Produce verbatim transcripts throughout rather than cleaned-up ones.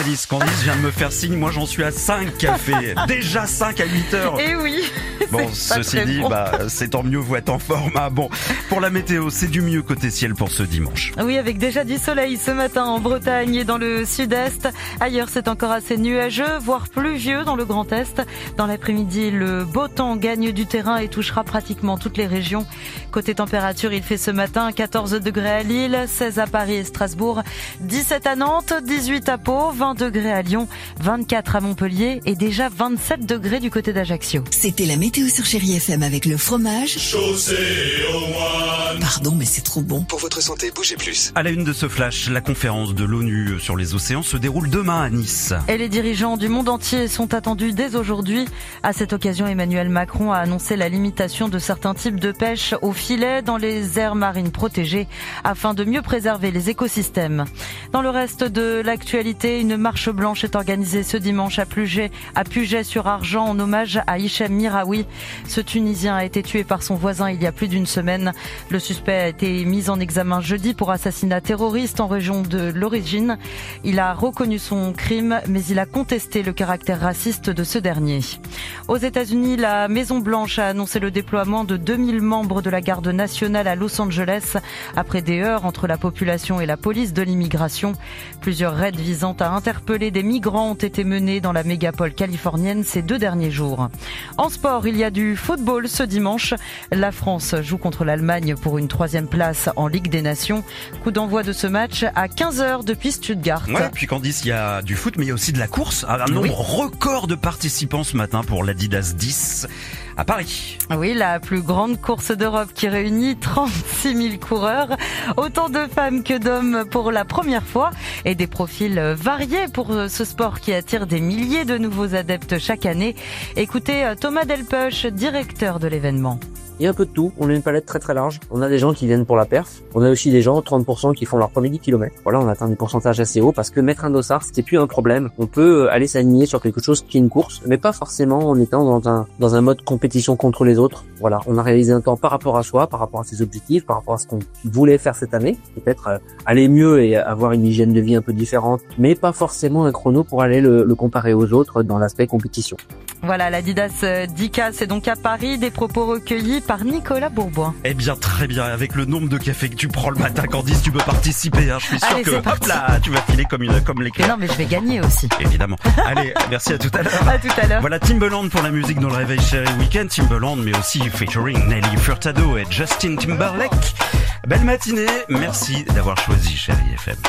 journaliste. Candice vient de me faire signe, moi j'en suis à cinq cafés. Déjà cinq à huit heures. Eh oui. Bon, ceci dit, bon. bah, c'est tant mieux, vous êtes en forme. Ah, bon, pour la météo, c'est du mieux côté ciel pour ce dimanche. Oui, avec déjà du soleil ce matin en Bretagne et dans le sud-est. Ailleurs, c'est encore assez nuageux, voire pluvieux dans le Grand Est. Dans l'après-midi, le beau temps gagne du terrain et touchera pratiquement toutes les régions. Côté température, il fait ce matin quatorze degrés à Lille, seize à Paris et Strasbourg, dix-sept à Nantes, dix-huit à Pau, vingt degrés à Lyon, vingt-quatre à Montpellier et déjà vingt-sept degrés du côté d'Ajaccio. C'était la météo sur Chérie F M avec le fromage. Chaussée au moine. Pardon, mais c'est trop bon. Pour votre santé, bougez plus. À la une de ce flash, la conférence de l'ONU sur les océans se déroule demain à Nice. Et les dirigeants du monde entier sont attendus dès aujourd'hui. À cette occasion, Emmanuel Macron a annoncé la limitation de certains types de pêche au filet dans les aires marines protégées afin de mieux préserver les écosystèmes. Dans le reste de l'actualité, une marche blanche est organisée ce dimanche à Puget, à Puget-sur-Argent en hommage à Hichem Miraoui. Ce Tunisien a été tué par son voisin il y a plus d'une semaine. Le suspect a été mis en examen jeudi pour assassinat terroriste en région de l'origine. Il a reconnu son crime, mais il a contesté le caractère raciste de ce dernier. Aux États-Unis, la Maison-Blanche a annoncé le déploiement de deux mille membres de la garde nationale à Los Angeles après des heurts entre la population et la police de l'immigration. Plusieurs raids visant à interpeller des migrants ont été menés dans la mégapole californienne ces deux derniers jours. En sport, il y a du football ce dimanche. La France joue contre l'Allemagne pour une troisième place en Ligue des Nations. Coup d'envoi de ce match à quinze heures depuis Stuttgart. Ouais, puis Candice, il y a du foot, mais il y a aussi de la course. Un nombre oui. record de participants ce matin pour l'Adidas dix à Paris. Oui, la plus grande course d'Europe qui réunit trente-six mille coureurs. Autant de femmes que d'hommes pour la première fois et des profils variés pour ce sport qui attire des milliers de nouveaux adeptes chaque année. Écoutez Thomas Delpeuch, directeur de l'événement. Il y a un peu de tout, on a une palette très très large. On a des gens qui viennent pour la perf, on a aussi des gens, trente pour cent qui font leur premier dix kilomètres. Voilà, on atteint des pourcentages assez hauts parce que mettre un dossard, c'était plus un problème. On peut aller s'aligner sur quelque chose qui est une course, mais pas forcément en étant dans un dans un mode compétition contre les autres. Voilà, on a réalisé un temps par rapport à soi, par rapport à ses objectifs, par rapport à ce qu'on voulait faire cette année. Peut-être euh, aller mieux et avoir une hygiène de vie un peu différente, mais pas forcément un chrono pour aller le, le comparer aux autres dans l'aspect compétition. Voilà, l'Adidas dix K, c'est donc à Paris, des propos recueillis par Nicolas Bourboin. Eh bien, très bien. Avec le nombre de cafés que tu prends le matin, Candice, tu peux participer. Hein. Je suis sûr Allez, que, hop là, tu vas filer comme une, comme l'éclair. Non, mais je vais gagner aussi. Évidemment. Allez, merci à tout à l'heure. À tout à l'heure. Voilà Timbaland pour la musique dans le Réveil Chéri Week-end. Timbaland, mais aussi featuring Nelly Furtado et Justin Timberlake. Belle matinée. Merci d'avoir choisi Chéri F M.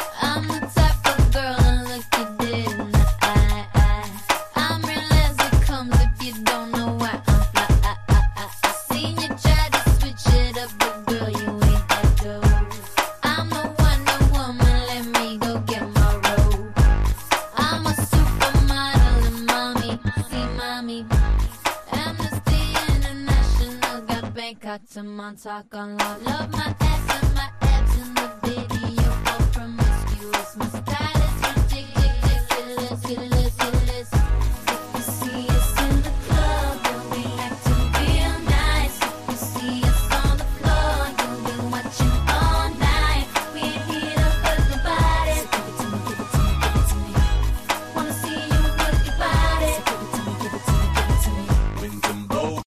Got to Montauk on love, love my